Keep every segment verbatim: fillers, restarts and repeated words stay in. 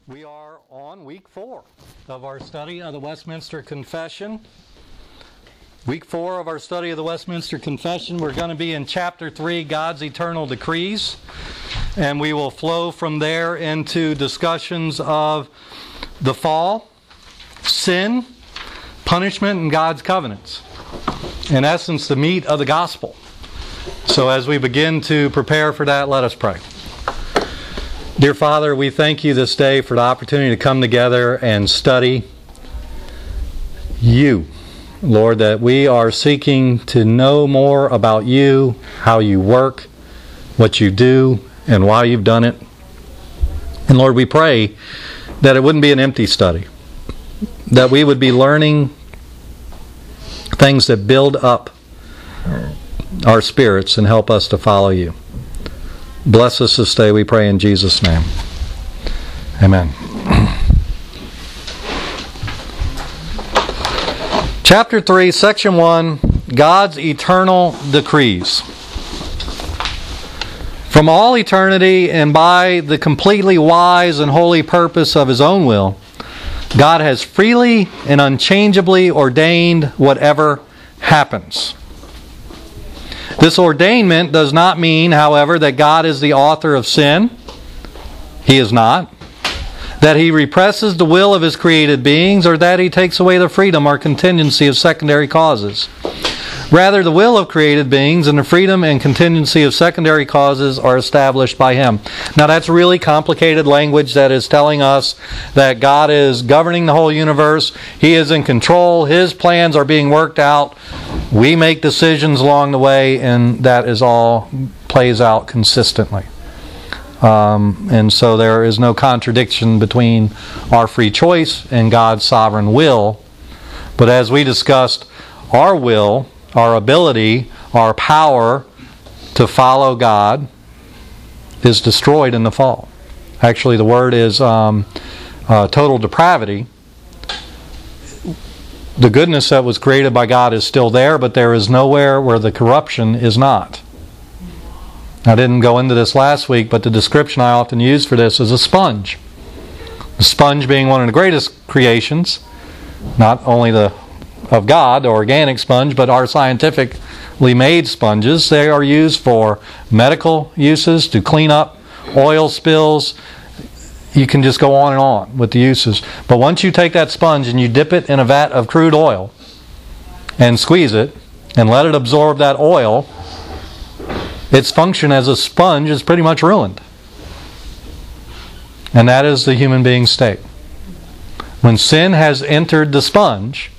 We are on week four of our study of the Westminster Confession. Week four of our study of the Westminster Confession, we're going to be in chapter three, God's Eternal Decrees. And we will flow from there into discussions of the fall, sin, punishment, and God's covenants. In essence, the meat of the gospel. So as we begin to prepare for that, let us pray. Dear Father, we thank you this day for the opportunity to come together and study you. Lord, that we are seeking to know more about you, how you work, what you do, and why you've done it. And Lord, we pray that it wouldn't be an empty study, that we would be learning things that build up our spirits and help us to follow you. Bless us this day, we pray in Jesus' name. Amen. Chapter three, Section one, God's Eternal Decrees. From all eternity and by the completely wise and holy purpose of His own will, God has freely and unchangeably ordained whatever happens. This ordainment does not mean, however, that God is the author of sin. He is not. That He represses the will of His created beings, or that He takes away the freedom or contingency of secondary causes. Rather, the will of created beings and the freedom and contingency of secondary causes are established by Him. Now that's really complicated language that is telling us that God is governing the whole universe. He is in control. His plans are being worked out. We make decisions along the way, and that is all plays out consistently. Um, and so there is no contradiction between our free choice and God's sovereign will. But as we discussed, our will, our ability, our power to follow God is destroyed in the fall. Actually, the word is um, uh, total depravity. The goodness that was created by God is still there, but there is nowhere where the corruption is not. I didn't go into this last week, but the description I often use for this is a sponge. The sponge being one of the greatest creations, not only the of God, the organic sponge, but our scientifically made sponges. They are used for medical uses, to clean up oil spills. You can just go on and on with the uses. But once you take that sponge and you dip it in a vat of crude oil and squeeze it and let it absorb that oil, its function as a sponge is pretty much ruined. And that is the human being's state. When sin has entered the sponge,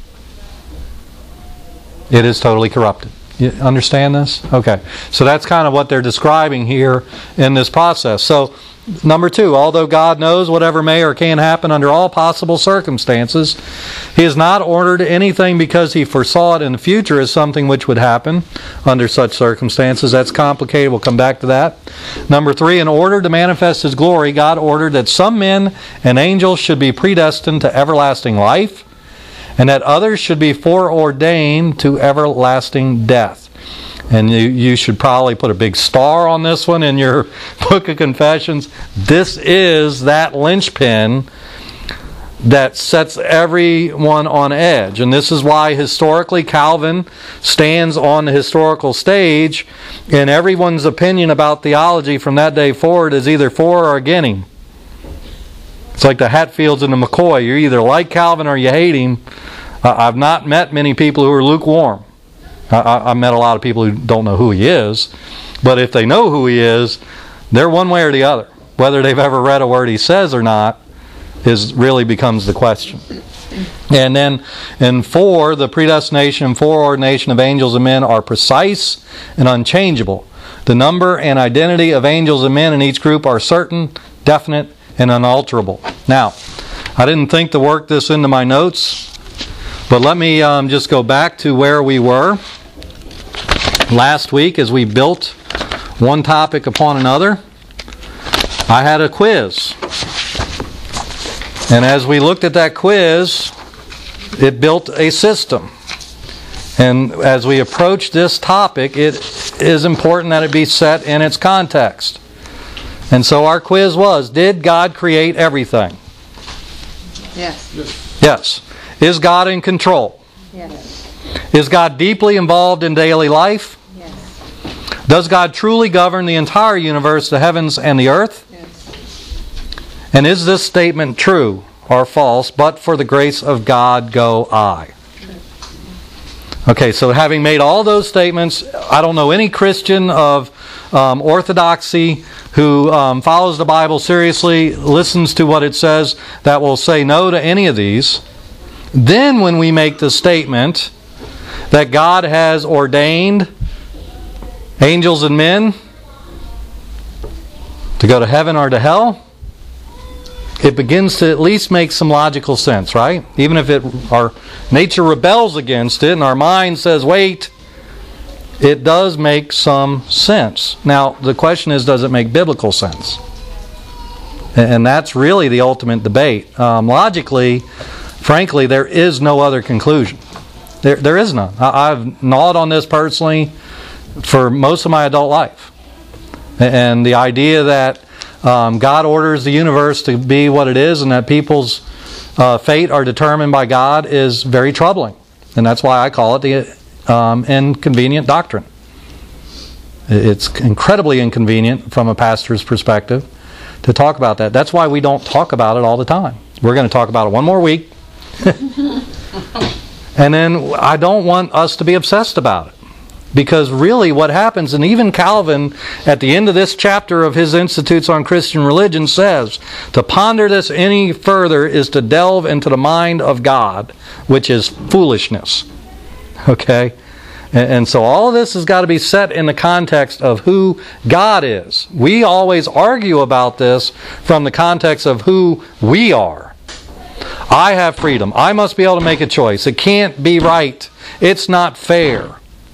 it is totally corrupted. You understand this? Okay. So that's kind of what they're describing here in this process. So, number two, although God knows whatever may or can happen under all possible circumstances, He has not ordered anything because He foresaw it in the future as something which would happen under such circumstances. That's complicated. We'll come back to that. Number three, in order to manifest His glory, God ordered that some men and angels should be predestined to everlasting life, and that others should be foreordained to everlasting death. And you, you should probably put a big star on this one in your book of confessions. This is that linchpin that sets everyone on edge. And this is why historically Calvin stands on the historical stage, and everyone's opinion about theology from that day forward is either for or against him. It's like the Hatfields and the McCoy. You either like Calvin or you hate him. Uh, I've not met many people who are lukewarm. I, I've met a lot of people who don't know who he is. But if they know who he is, they're one way or the other. Whether they've ever read a word he says or not is really becomes the question. And then in four, the predestination and foreordination of angels and men are precise and unchangeable. The number and identity of angels and men in each group are certain, definite, and unalterable. Now, I didn't think to work this into my notes, but let me um, just go back to where we were last week as we built one topic upon another. I had a quiz. And as we looked at that quiz, it built a system. And as we approach this topic, it is important that it be set in its context. And so our quiz was, did God create everything? Yes. Yes. Is God in control? Yes. Is God deeply involved in daily life? Yes. Does God truly govern the entire universe, the heavens and the earth? Yes. And is this statement true or false? But for the grace of God go I. Okay, so having made all those statements, I don't know any Christian of um, orthodoxy who um, follows the Bible seriously, listens to what it says, that will say no to any of these. Then when we make the statement that God has ordained angels and men to go to heaven or to hell, it begins to at least make some logical sense, right? Even if it our nature rebels against it and our mind says, wait, it does make some sense. Now, the question is, does it make biblical sense? And that's really the ultimate debate. Um, logically, frankly, there is no other conclusion. There, there is none. I, I've gnawed on this personally for most of my adult life. And the idea that Um, God orders the universe to be what it is and that people's uh, fate are determined by God is very troubling. And that's why I call it the um, inconvenient doctrine. It's incredibly inconvenient from a pastor's perspective to talk about that. That's why we don't talk about it all the time. We're going to talk about it one more week. And then I don't want us to be obsessed about it. Because really what happens, and even Calvin at the end of this chapter of his Institutes on Christian Religion says, to ponder this any further is to delve into the mind of God, which is foolishness. Okay? And, and so all of this has got to be set in the context of who God is. We always argue about this from the context of who we are. I have freedom. I must be able to make a choice. It can't be right. It's not fair.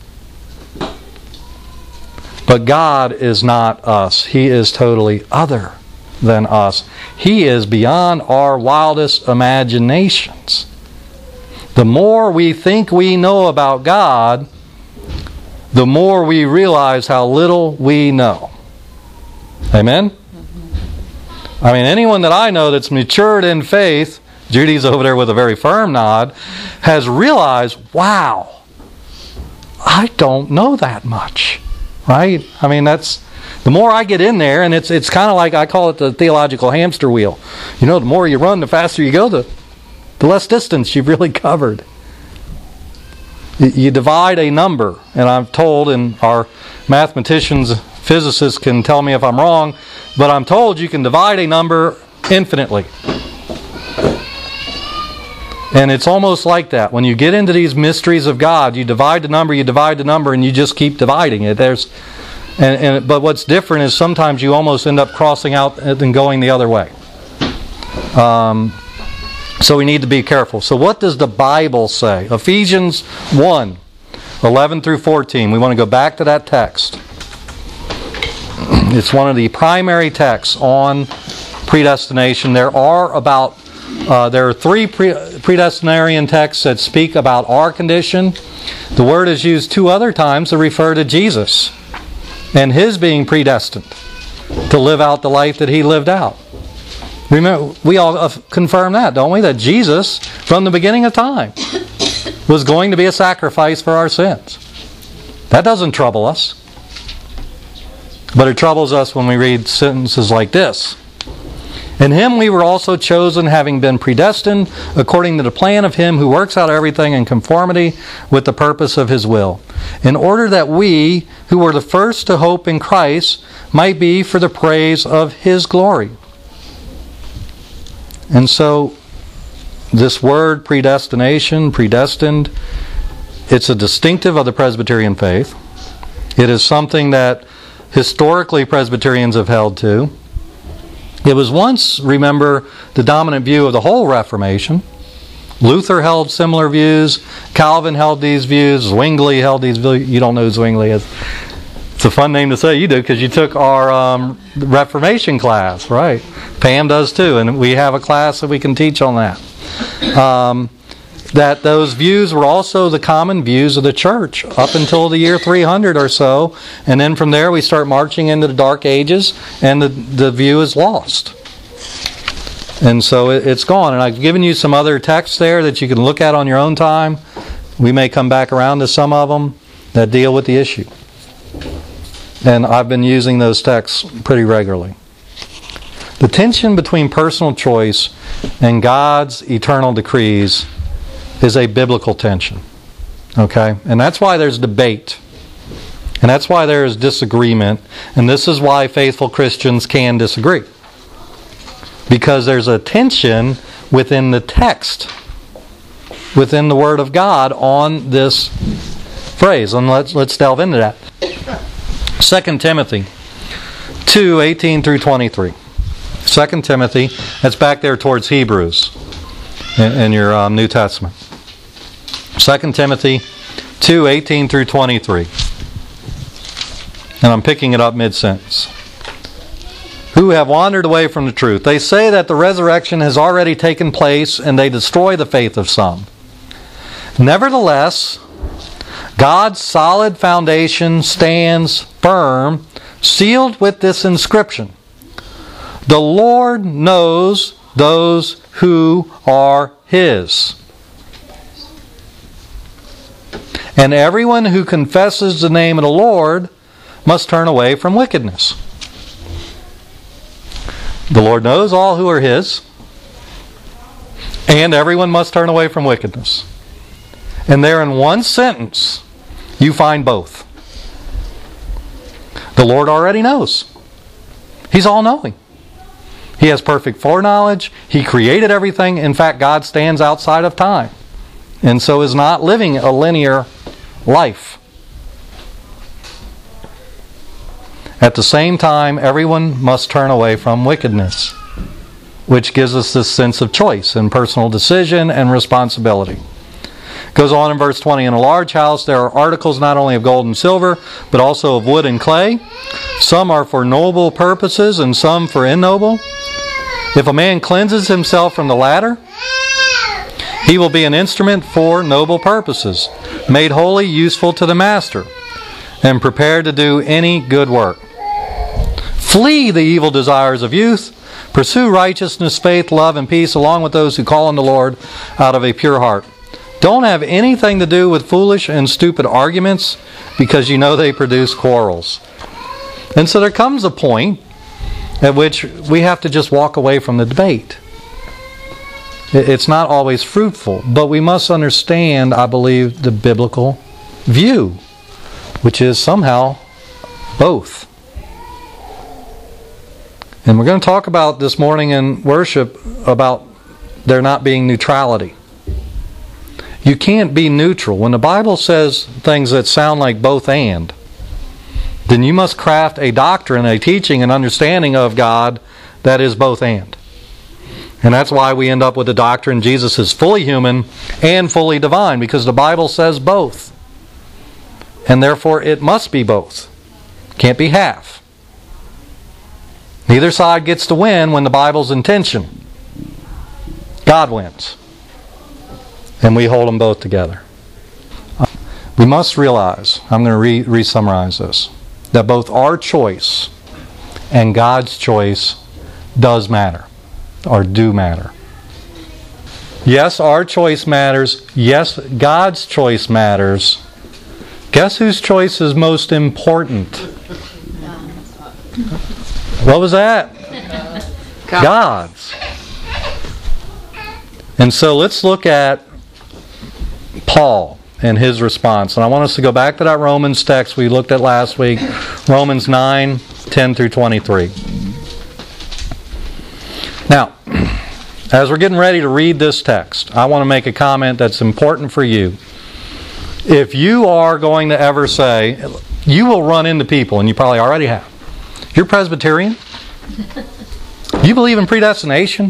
But God is not us. He is totally other than us. He is beyond our wildest imaginations. The more we think we know about God, the more we realize how little we know. Amen? I mean, anyone that I know that's matured in faith, Judy's over there with a very firm nod, has realized, wow, I don't know that much. Right? I mean, that's the more I get in there, and it's it's kind of like I call it the theological hamster wheel. You know, the more you run, the faster you go, the, the less distance you've really covered. You, you divide a number, and I'm told, and our mathematicians, physicists can tell me if I'm wrong, but I'm told you can divide a number infinitely. And it's almost like that. When you get into these mysteries of God, you divide the number, you divide the number, and you just keep dividing it. There's, and, and but what's different is sometimes you almost end up crossing out and going the other way. Um, so we need to be careful. So what does the Bible say? Ephesians one, eleven through fourteen. We want to go back to that text. It's one of the primary texts on predestination. There are about Uh, there are three pre- predestinarian texts that speak about our condition. The word is used two other times to refer to Jesus and His being predestined to live out the life that He lived out. Remember, we all uh, confirm that, don't we? That Jesus, from the beginning of time, was going to be a sacrifice for our sins. That doesn't trouble us. But it troubles us when we read sentences like this. In Him we were also chosen, having been predestined according to the plan of Him who works out everything in conformity with the purpose of His will, in order that we, who were the first to hope in Christ, might be for the praise of His glory. And so, this word predestination, predestined, it's a distinctive of the Presbyterian faith. It is something that historically Presbyterians have held to. It was once, remember, the dominant view of the whole Reformation. Luther held similar views. Calvin held these views. Zwingli held these views. You don't know who Zwingli is. It's a fun name to say. You do, because you took our um, Reformation class, right? Pam does too, and we have a class that we can teach on that. Um, that those views were also the common views of the church up until the year three hundred or so. And then from there we start marching into the Dark Ages, and the, the view is lost. And so it, it's gone. And I've given you some other texts there that you can look at on your own time. We may come back around to some of them that deal with the issue. And I've been using those texts pretty regularly. The tension between personal choice and God's eternal decrees is a biblical tension. Okay? And that's why there's debate. And that's why there is disagreement. And this is why faithful Christians can disagree. Because there's a tension within the text, within the Word of God on this phrase. And let's, let's delve into that. Second Timothy two, eighteen through twenty-three. Second Timothy, that's back there towards Hebrews in, in your um, New Testament. Second Timothy two, eighteen through twenty-three. And I'm picking it up mid-sentence. Who have wandered away from the truth. They say that the resurrection has already taken place and they destroy the faith of some. Nevertheless, God's solid foundation stands firm, sealed with this inscription. The Lord knows those who are His. And everyone who confesses the name of the Lord must turn away from wickedness. The Lord knows all who are His, and everyone must turn away from wickedness. And there in one sentence, you find both. The Lord already knows. He's all-knowing. He has perfect foreknowledge. He created everything. In fact, God stands outside of time, and so is not living a linear life. At the same time, everyone must turn away from wickedness, which gives us this sense of choice and personal decision and responsibility. It goes on in verse twenty, in a large house there are articles not only of gold and silver, but also of wood and clay. Some are for noble purposes and some for ignoble. If a man cleanses himself from the latter, he will be an instrument for noble purposes, made holy, useful to the master, and prepared to do any good work. Flee the evil desires of youth. Pursue righteousness, faith, love, and peace along with those who call on the Lord out of a pure heart. Don't have anything to do with foolish and stupid arguments because you know they produce quarrels. And so there comes a point at which we have to just walk away from the debate. It's not always fruitful, but we must understand, I believe, the biblical view, which is somehow both. And we're going to talk about this morning in worship about there not being neutrality. You can't be neutral. When the Bible says things that sound like both and, then you must craft a doctrine, a teaching, an understanding of God that is both and. And that's why we end up with the doctrine Jesus is fully human and fully divine, because the Bible says both. And therefore it must be both. Can't be half. Neither side gets to win when the Bible's in tension. God wins. And we hold them both together. We must realize, I'm going to re- re-summarize this, that both our choice and God's choice does matter, or do matter. Yes, our choice matters. Yes, God's choice matters. Guess whose choice is most important? What was that? God's. And so let's look at Paul and his response. And I want us to go back to that Romans text we looked at last week, Romans nine, ten through twenty-three. Now, as we're getting ready to read this text, I want to make a comment that's important for you. If you are going to ever say, you will run into people, and you probably already have, you're Presbyterian? You believe in predestination?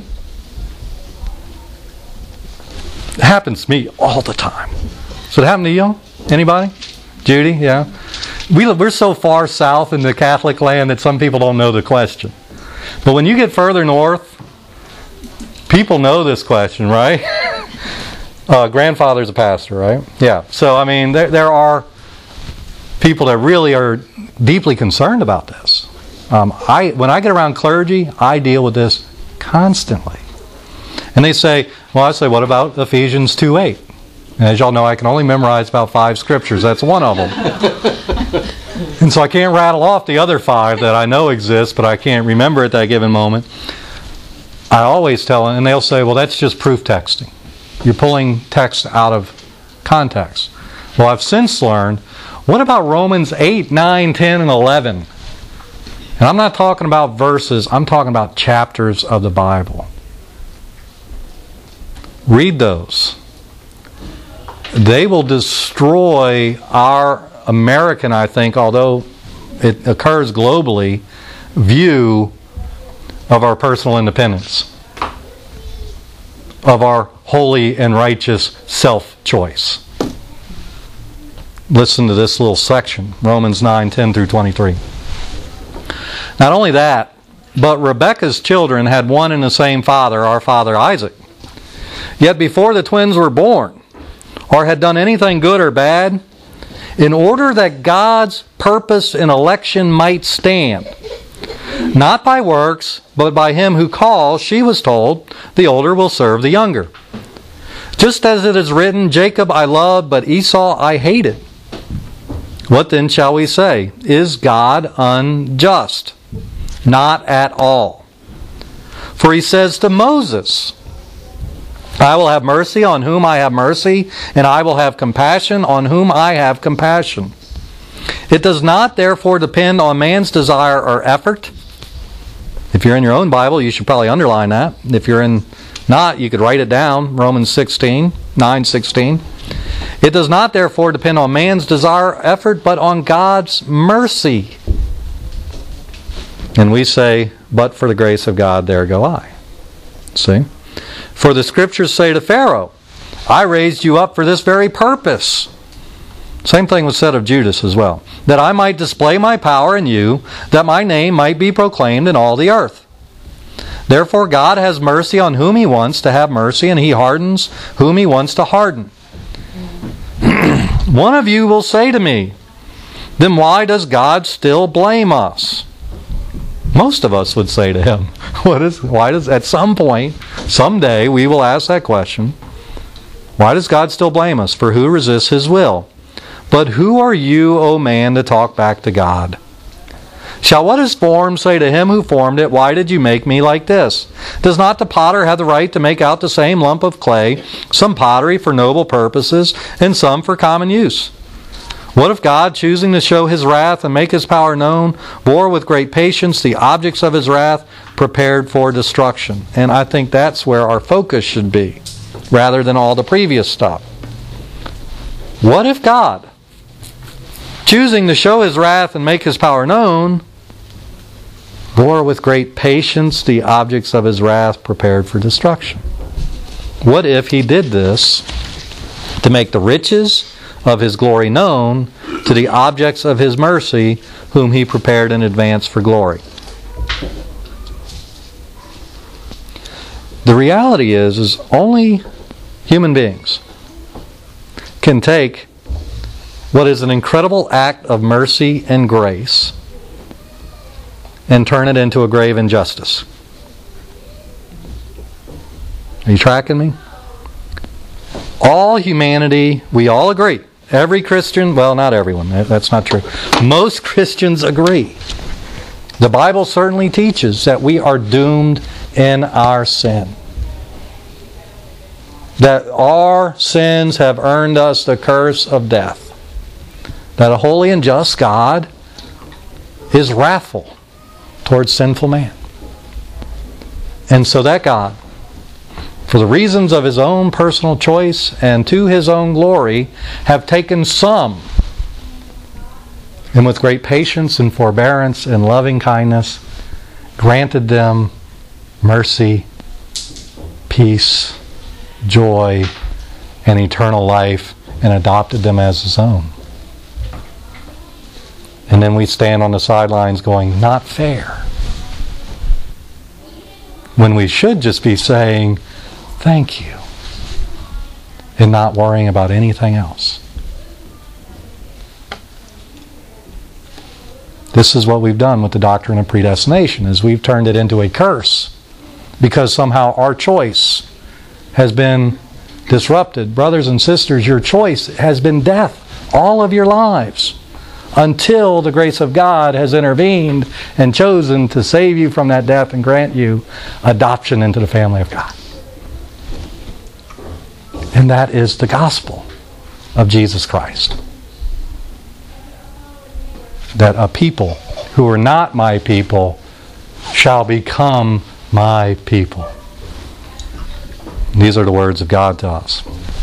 It happens to me all the time. So it happened to you? Anybody? Judy? Yeah? We, we're so far south in the Catholic land that some people don't know the question. But when you get further north, people know this question, right? uh, grandfather's a pastor, right? Yeah. So, I mean, there, there are people that really are deeply concerned about this. Um, I when I get around clergy, I deal with this constantly. And they say, well, I say, what about Ephesians two eight? And as y'all know, I can only memorize about five scriptures. That's one of them. And so I can't rattle off the other five that I know exist, but I can't remember at that given moment. I always tell them, and they'll say, well, that's just proof texting. You're pulling text out of context. Well, I've since learned, what about Romans eight, nine, ten, and eleven? And I'm not talking about verses, I'm talking about chapters of the Bible. Read those. They will destroy our American, I think, although it occurs globally, view of our personal independence, of our holy and righteous self-choice. Listen to this little section, Romans nine, ten through twenty-three. Not only that, but Rebekah's children had one and the same father, our father Isaac. Yet before the twins were born, or had done anything good or bad, in order that God's purpose in election might stand, not by works, but by him who calls, she was told, the older will serve the younger. Just as it is written, Jacob I loved, but Esau I hated. What then shall we say? Is God unjust? Not at all. For he says to Moses, I will have mercy on whom I have mercy, and I will have compassion on whom I have compassion. It does not therefore depend on man's desire or effort. If you're in your own Bible, you should probably underline that. If you're in not, you could write it down, Romans sixteen, nine sixteen. It does not therefore depend on man's desire or effort, but on God's mercy. And we say, but for the grace of God, there go I. See? For the scriptures say to Pharaoh, I raised you up for this very purpose. Same thing was said of Judas as well. That I might display my power in you, that my name might be proclaimed in all the earth. Therefore God has mercy on whom he wants to have mercy, and he hardens whom he wants to harden. One of you will say to me, then why does God still blame us? Most of us would say to him, what is, why does, at some point, someday, we will ask that question, why does God still blame us? For who resists his will? But who are you, O man, to talk back to God? Shall what is formed say to him who formed it, why did you make me like this? Does not the potter have the right to make out the same lump of clay, some pottery for noble purposes, and some for common use? What if God, choosing to show his wrath and make his power known, bore with great patience the objects of his wrath, prepared for destruction? And I think that's where our focus should be, rather than all the previous stuff. What if God, choosing to show his wrath and make his power known, bore with great patience the objects of his wrath, prepared for destruction? What if he did this to make the riches of his glory known to the objects of his mercy, whom he prepared in advance for glory? The reality is, is only human beings can take what is an incredible act of mercy and grace and turn it into a grave injustice. Are you tracking me? All humanity, we all agree. Every Christian, well, not everyone, that's not true. Most Christians agree. The Bible certainly teaches that we are doomed in our sin. That our sins have earned us the curse of death. That a holy and just God is wrathful towards sinful man. And so that God, for the reasons of his own personal choice and to his own glory, have taken some, and with great patience and forbearance and loving kindness, granted them mercy, peace, joy, and eternal life, and adopted them as his own. And then we stand on the sidelines going, not fair. When we should just be saying, thank you, and not worrying about anything else. This is what we've done with the doctrine of predestination, is we've turned it into a curse because somehow our choice has been disrupted. Brothers and sisters, your choice has been death all of your lives until the grace of God has intervened and chosen to save you from that death and grant you adoption into the family of God. And that is the gospel of Jesus Christ. That a people who are not my people shall become my people. These are the words of God to us.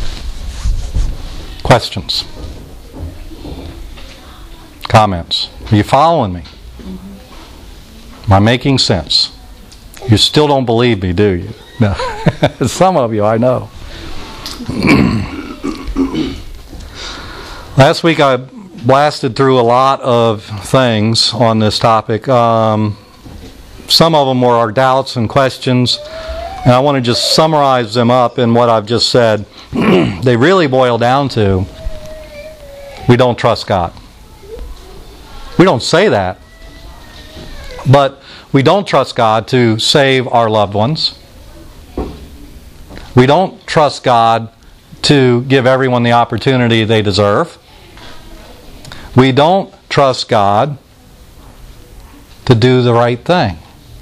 Questions? Comments? Are you following me? Am I making sense? You still don't believe me, do you? No. Some of you, I know. Last week I blasted through a lot of things on this topic. Um, some of them were our doubts and questions, and I want to just summarize them up in what I've just said. They really boil down to, we don't trust God. We don't say that, but we don't trust God to save our loved ones. We don't trust God to give everyone the opportunity they deserve. We don't trust God to do the right thing.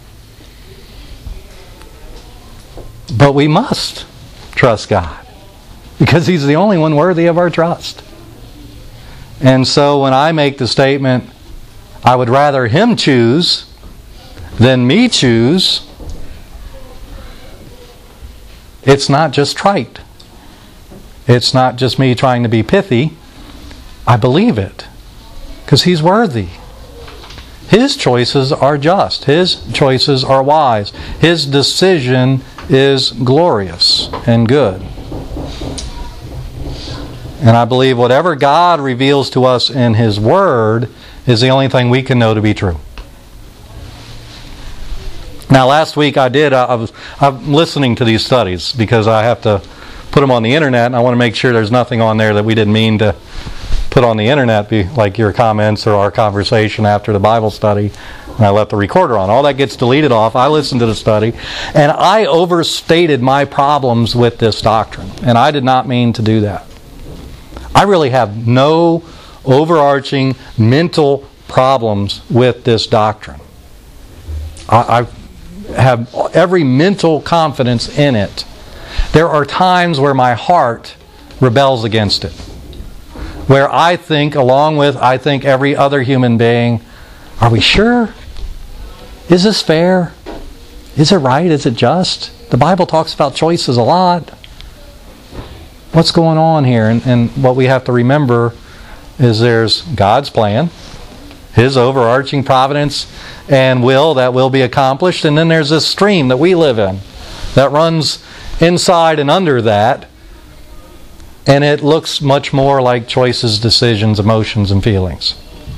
But we must trust God because He's the only one worthy of our trust. And so when I make the statement, I would rather Him choose than me choose, it's not just trite. It's not just me trying to be pithy. I believe it because He's worthy. His choices are just. His choices are wise. His decision is glorious and good. And I believe whatever God reveals to us in His Word is the only thing we can know to be true. Now, last week I did, I was, I'm listening to these studies because I have to put them on the internet, and I want to make sure there's nothing on there that we didn't mean to put on the internet, be like your comments or our conversation after the Bible study, and I left the recorder on. All that gets deleted off. I listened to the study, and I overstated my problems with this doctrine, and I did not mean to do that. I really have no overarching mental problems with this doctrine. I, I have every mental confidence in it. There are times where my heart rebels against it, where I think, along with, I think, every other human being, are we sure? Is this fair? Is it right? Is it just? The Bible talks about choices a lot. What's going on here? And, and what we have to remember is there's God's plan, His overarching providence and will that will be accomplished, and then there's this stream that we live in that runs inside and under that, and it looks much more like choices, decisions, emotions, and feelings.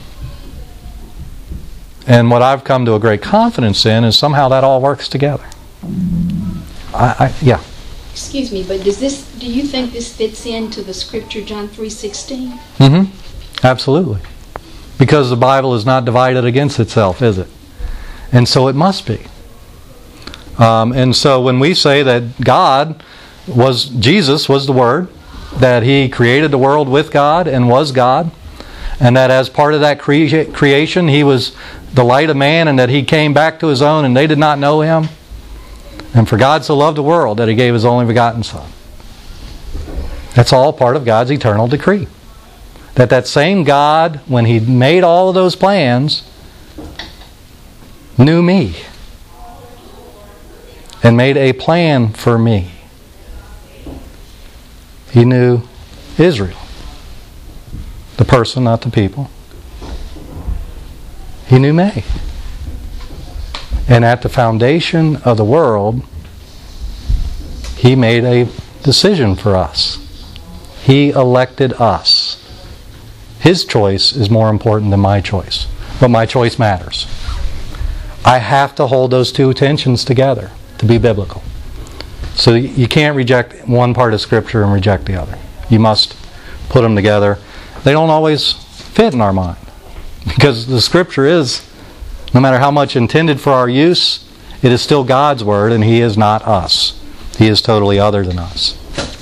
And what I've come to a great confidence in is somehow that all works together. I, I yeah. Excuse me, but does this? Do you think this fits into the scripture John three sixteen? Mm-hmm. Absolutely. Because the Bible is not divided against itself, is it? And so it must be. Um, and so when we say that God was, Jesus was the Word, that He created the world with God and was God, and that as part of that crea- creation He was the light of man, and that He came back to His own and they did not know Him. And for God so loved the world that He gave His only begotten Son. That's all part of God's eternal decree. That that same God, when He made all of those plans, knew me and made a plan for me. He knew Israel, the person, not the people. He knew me. And at the foundation of the world, He made a decision for us. He elected us. His choice is more important than my choice. But my choice matters. I have to hold those two tensions together to be biblical. So you can't reject one part of Scripture and reject the other. You must put them together. They don't always fit in our mind. Because the Scripture is, no matter how much intended for our use, it is still God's Word, and He is not us. He is totally other than us.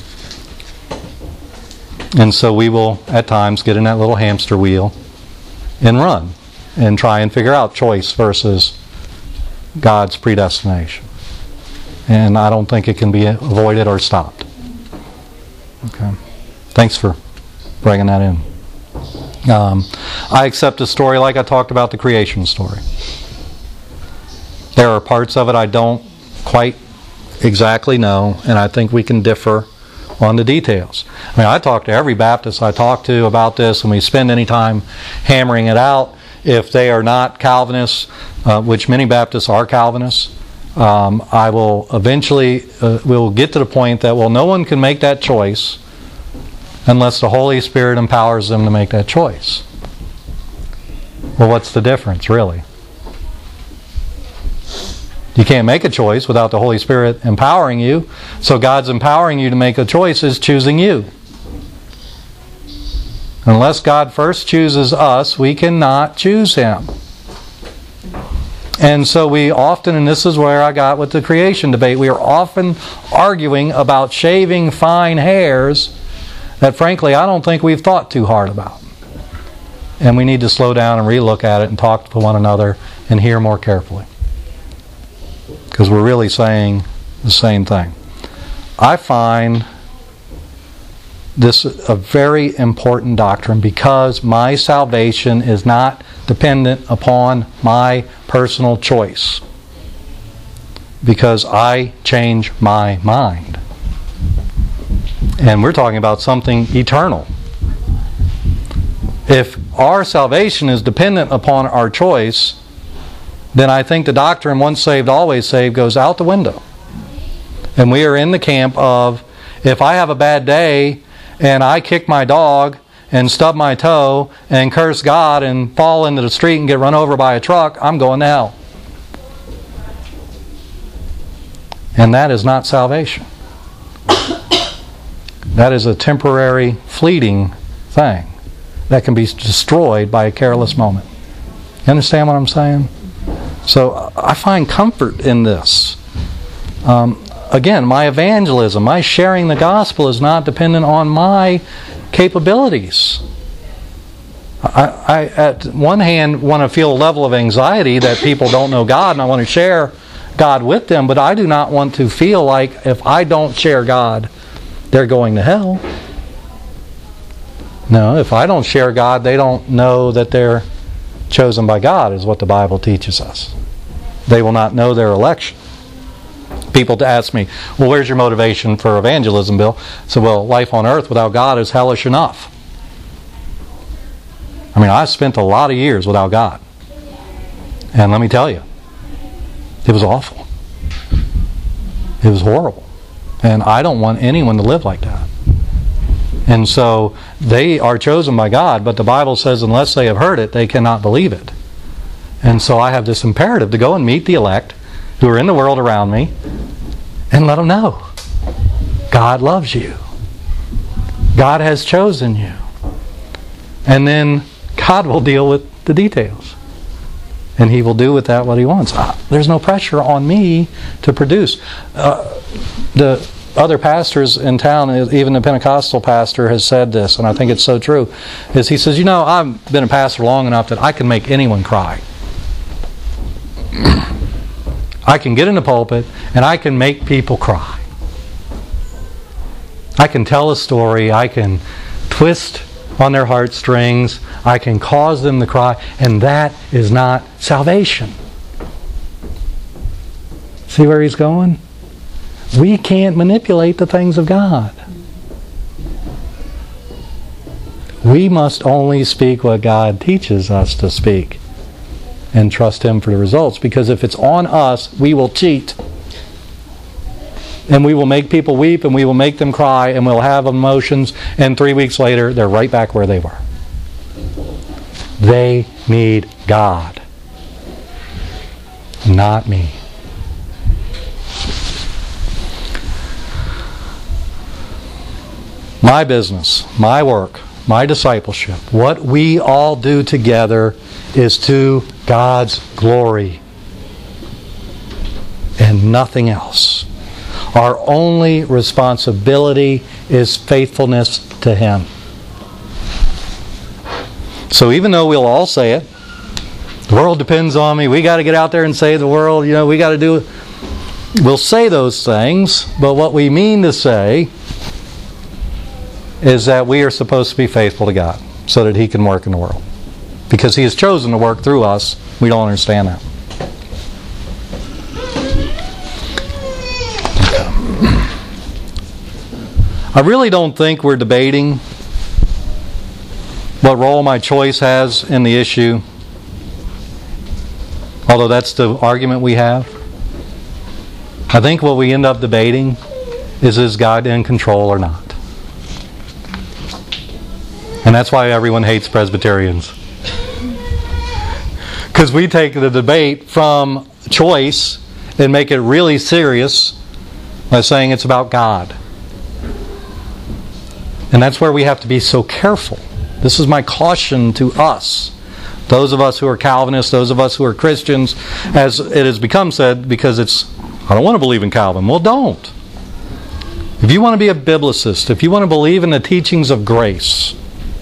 And so we will, at times, get in that little hamster wheel and run and try and figure out choice versus God's predestination. And I don't think it can be avoided or stopped. Okay. Thanks for bringing that in. Um, I accept a story like I talked about the creation story. There are parts of it I don't quite exactly know, and I think we can differ on the details. I mean, I talk to every Baptist I talk to about this, and we spend any time hammering it out. If they are not Calvinists, uh, which many Baptists are Calvinists, um, I will eventually, uh, we'll get to the point that, well, no one can make that choice unless the Holy Spirit empowers them to make that choice. Well, what's the difference, really? You can't make a choice without the Holy Spirit empowering you. So God's empowering you to make a choice is choosing you. Unless God first chooses us, we cannot choose Him. And so we often, and this is where I got with the creation debate, we are often arguing about shaving fine hairs that frankly I don't think we've thought too hard about. And we need to slow down and relook at it and talk to one another and hear more carefully. Because we're really saying the same thing. I find this a very important doctrine because my salvation is not dependent upon my personal choice. Because I change my mind. And we're talking about something eternal. If our salvation is dependent upon our choice, then I think the doctrine, once saved, always saved, goes out the window. And we are in the camp of, if I have a bad day and I kick my dog and stub my toe and curse God and fall into the street and get run over by a truck, I'm going to hell. And that is not salvation. That is a temporary, fleeting thing that can be destroyed by a careless moment. You understand what I'm saying? So I find comfort in this. Um, again, my evangelism, my sharing the gospel is not dependent on my capabilities. I, I at one hand, want to feel a level of anxiety that people don't know God, and I want to share God with them, but I do not want to feel like if I don't share God, they're going to hell. No, if I don't share God, they don't know that they're chosen by God, is what the Bible teaches us. They will not know their election. People to ask me, well, where's your motivation for evangelism, Bill? So, well, life on earth without God is hellish enough. I mean, I spent a lot of years without God. And let me tell you, it was awful. It was horrible. And I don't want anyone to live like that. And so they are chosen by God, but the Bible says unless they have heard it, they cannot believe it. And so I have this imperative to go and meet the elect who are in the world around me and let them know God loves you. God has chosen you. And then God will deal with the details. And He will do with that what He wants. There's no pressure on me to produce. Uh, the other pastors in town, even the Pentecostal pastor has said this, and I think it's so true, is he says, you know, I've been a pastor long enough that I can make anyone cry. I can get in the pulpit and I can make people cry. I can tell a story, I can twist on their heartstrings, I can cause them to cry, and that is not salvation. See where he's going? We can't manipulate the things of God. We must only speak what God teaches us to speak and trust Him for the results. Because if it's on us, we will cheat. And we will make people weep and we will make them cry and we'll have emotions, and three weeks later they're right back where they were. They need God, not me. My business, my work, my discipleship, what we all do together is to God's glory and nothing else. Our only responsibility is faithfulness to Him. So even though we'll all say it, the world depends on me, we got to get out there and save the world, you know, we got to do it. We'll say those things, but what we mean to say is that we are supposed to be faithful to God so that He can work in the world. Because He has chosen to work through us. We don't understand that. I really don't think we're debating what role my choice has in the issue, although that's the argument we have. I think what we end up debating is, is God in control or not? And that's why everyone hates Presbyterians. Because we take the debate from choice and make it really serious by saying it's about God. And that's where we have to be so careful. This is my caution to us, those of us who are Calvinists, those of us who are Christians, as it has become said, because it's, I don't want to believe in Calvin. Well, don't. If you want to be a biblicist, if you want to believe in the teachings of grace,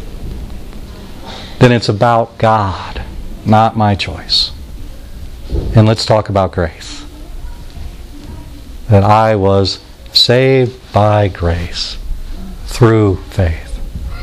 then it's about God, not my choice. And let's talk about grace. That I was saved by grace through faith,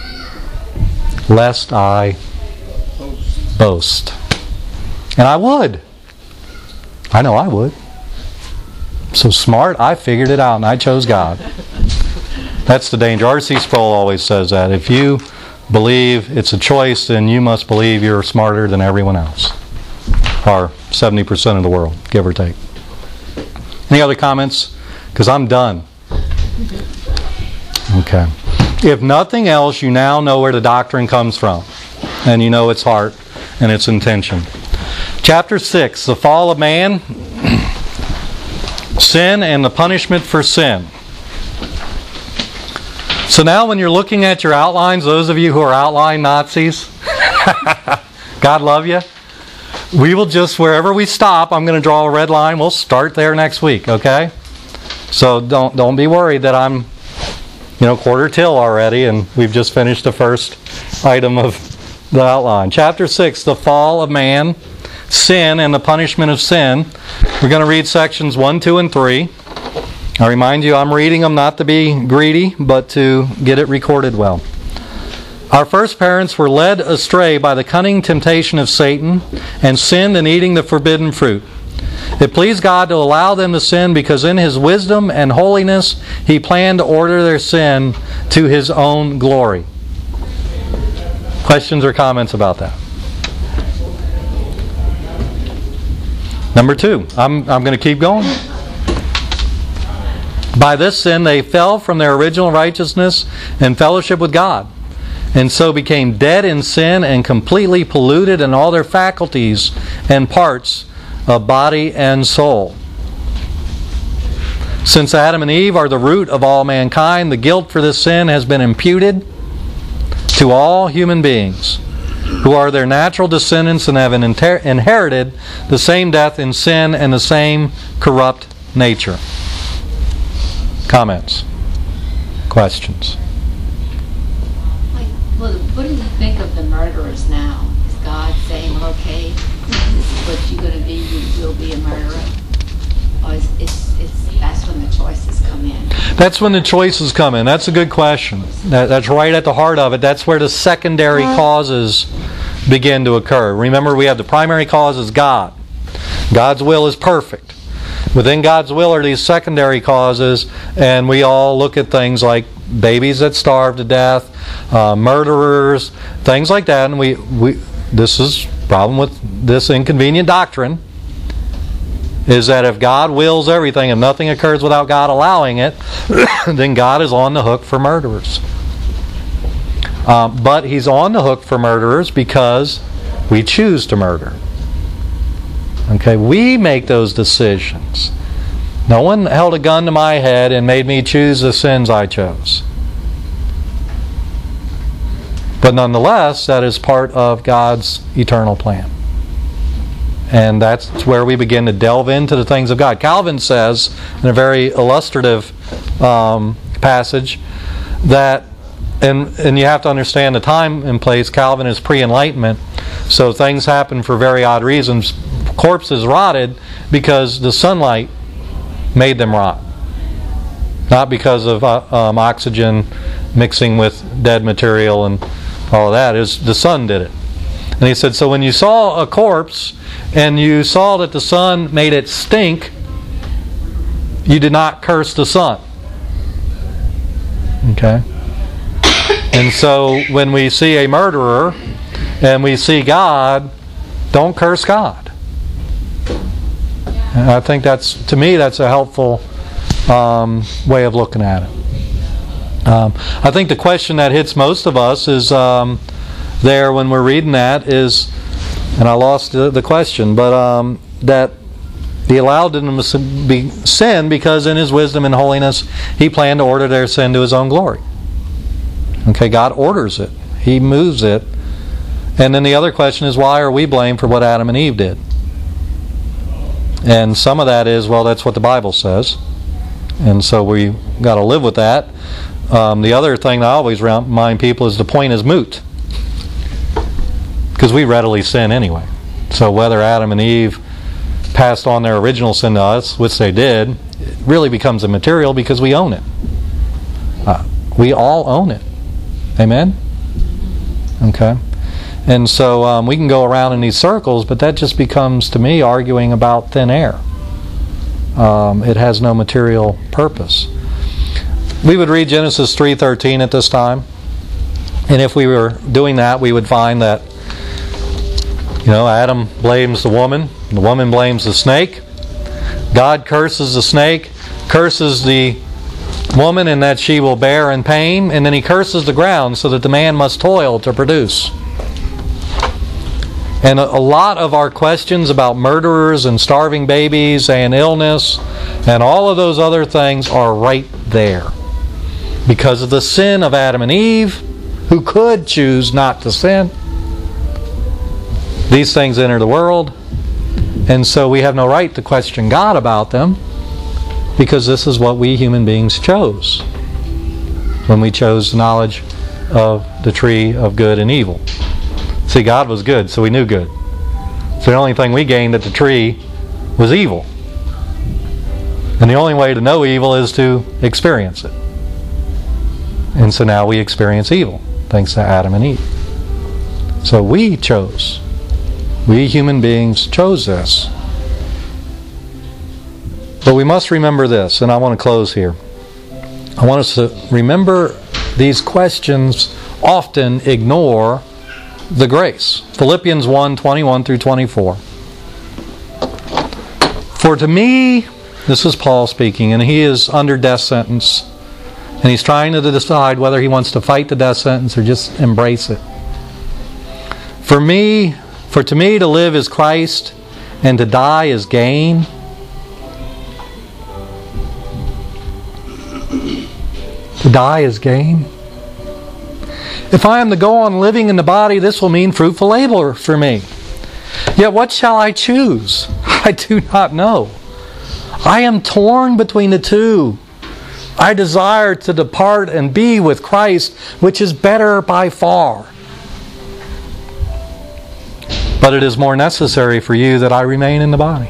lest I boast. And I would. I know I would. So smart, I figured it out and I chose God. That's the danger. R C Sproul always says that. If you believe it's a choice, then you must believe you're smarter than everyone else. Or seventy percent of the world, give or take. Any other comments? Because I'm done. Okay. If nothing else, you now know where the doctrine comes from. And you know its heart and its intention. Chapter six, the fall of man, sin and the punishment for sin. So now when you're looking at your outlines, those of you who are outline Nazis, God love you. We will just, wherever we stop, I'm going to draw a red line. We'll start there next week, okay? So don't don't be worried that I'm, you know, quarter till already and we've just finished the first item of the outline. Chapter six, the fall of man, sin and the punishment of sin. We're going to read sections one, two, and three. I remind you, I'm reading them not to be greedy, but to get it recorded well. Our first parents were led astray by the cunning temptation of Satan and sinned in eating the forbidden fruit. It pleased God to allow them to sin because in His wisdom and holiness He planned to order their sin to His own glory. Questions or comments about that? Number two, I'm, I'm going to keep going. By this sin they fell from their original righteousness and fellowship with God, and so became dead in sin and completely polluted in all their faculties and parts of body and soul. Since Adam and Eve are the root of all mankind, the guilt for this sin has been imputed to all human beings, who are their natural descendants and have inter- inherited the same death in sin and the same corrupt nature. Comments? Questions? Like, well, what do you think of the murderers now? Is God saying, okay, this is what you're going to be, you will be a murderer? Or is it's, it's, that's when the choices come in? That's when the choices come in. That's a good question. That, that's right at the heart of it. That's where the secondary causes begin to occur. Remember, we have the primary cause is God. God's will is perfect. Within God's will are these secondary causes, and we all look at things like babies that starve to death, uh, murderers, things like that. And we, we this is the problem with this inconvenient doctrine, is that if God wills everything and nothing occurs without God allowing it, then God is on the hook for murderers. Um, but He's on the hook for murderers because we choose to murder. Okay, we make those decisions. No one held a gun to my head and made me choose the sins I chose. But nonetheless, that is part of God's eternal plan. And that's where we begin to delve into the things of God. Calvin says, in a very illustrative um, passage, that, and, and you have to understand the time and place, Calvin is pre-Enlightenment, so things happen for very odd reasons. Corpses rotted because the sunlight made them rot. Not because of uh, um, oxygen mixing with dead material and all of that. It was the sun did it. And he said, so when you saw a corpse and you saw that the sun made it stink, you did not curse the sun. Okay? And so when we see a murderer and we see God, don't curse God. And I think that's, to me, that's a helpful um, way of looking at it. Um, I think the question that hits most of us is um, there when we're reading that is, and I lost the, the question, but um, that He allowed them to be sin because in His wisdom and holiness He planned to order their sin to His own glory. Okay, God orders it. He moves it. And then the other question is, why are we blamed for what Adam and Eve did? And some of that is, well, that's what the Bible says. And so we got to live with that. Um, the other thing that I always remind people is the point is moot. Because we readily sin anyway. So whether Adam and Eve passed on their original sin to us, which they did, it really becomes immaterial because we own it. Uh, we all own it. Amen? Okay. And so um, we can go around in these circles, but that just becomes, to me, arguing about thin air. Um, it has no material purpose. We would read Genesis three thirteen at this time. And if we were doing that, we would find that, you know, Adam blames the woman. The woman blames the snake. God curses the snake, curses the woman in that she will bear in pain, and then He curses the ground so that the man must toil to produce. And a, a lot of our questions about murderers and starving babies and illness and all of those other things are right there. Because of the sin of Adam and Eve, who could choose not to sin. These things enter the world, and so we have no right to question God about them, because this is what we human beings chose when we chose the knowledge of the tree of good and evil. See, God was good, so we knew good. So the only thing we gained at the tree was evil. And the only way to know evil is to experience it. And so now we experience evil, thanks to Adam and Eve. So we chose. We human beings chose this. But we must remember this, and I want to close here. I want us to remember these questions often ignore the grace. Philippians one twenty-one through twenty-four. For to me, this is Paul speaking, and he is under death sentence, and he's trying to decide whether he wants to fight the death sentence or just embrace it. For me, for to me to live is Christ, and to die is gain. To die is gain. If I am to go on living in the body, this will mean fruitful labor for me. Yet what shall I choose? I do not know. I am torn between the two. I desire to depart and be with Christ, which is better by far. But it is more necessary for you that I remain in the body.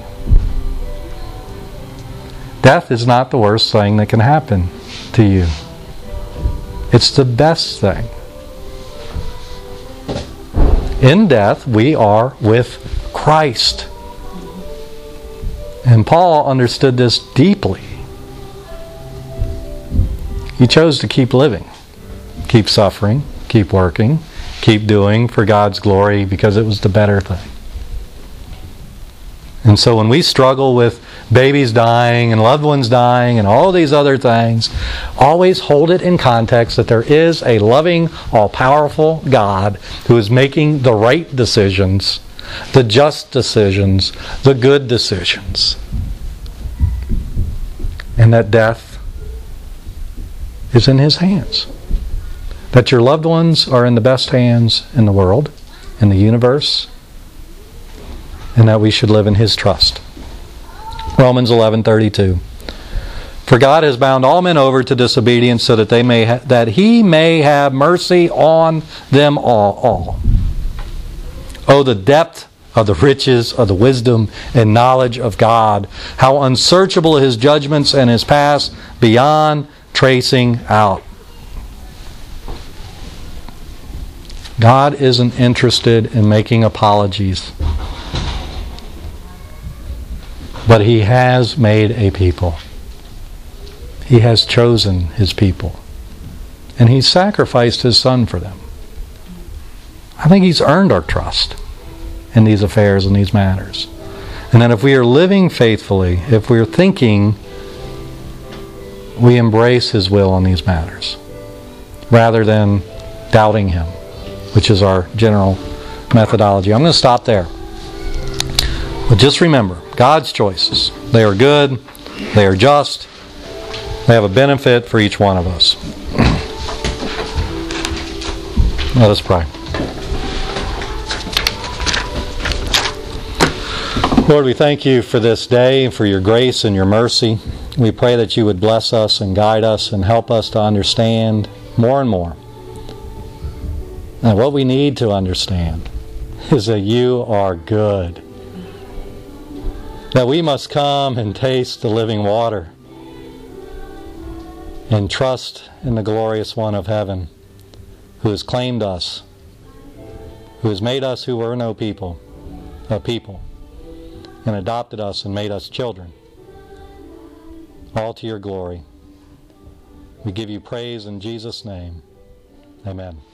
Death is not the worst thing that can happen to you. It's the best thing. In death, we are with Christ. And Paul understood this deeply. He chose to keep living, keep suffering, keep working, keep doing for God's glory because it was the better thing. And so when we struggle with babies dying and loved ones dying and all these other things, always hold it in context that there is a loving, all-powerful God who is making the right decisions, the just decisions, the good decisions. And that death is in His hands. That your loved ones are in the best hands in the world, in the universe. and that we should live in His trust. Romans eleven thirty-two. For God has bound all men over to disobedience, so that they may ha- that He may have mercy on them all. all. Oh, the depth of the riches of the wisdom and knowledge of God! How unsearchable His judgments and His paths, beyond tracing out. God isn't interested in making apologies, but He has made a people. He has chosen His people. And He sacrificed His Son for them. I think He's earned our trust in these affairs and these matters. And that if we are living faithfully, if we're thinking, we embrace His will in these matters, rather than doubting Him, which is our general methodology. I'm going to stop there. But just remember, God's choices, they are good, they are just, they have a benefit for each one of us. Let us pray. Lord, we thank You for this day, for Your grace and Your mercy. We pray that You would bless us and guide us and help us to understand more and more. And what we need to understand is that You are good. That we must come and taste the living water and trust in the glorious One of heaven, who has claimed us, who has made us who were no people, a people, and adopted us and made us children, all to Your glory. We give You praise in Jesus' name. Amen.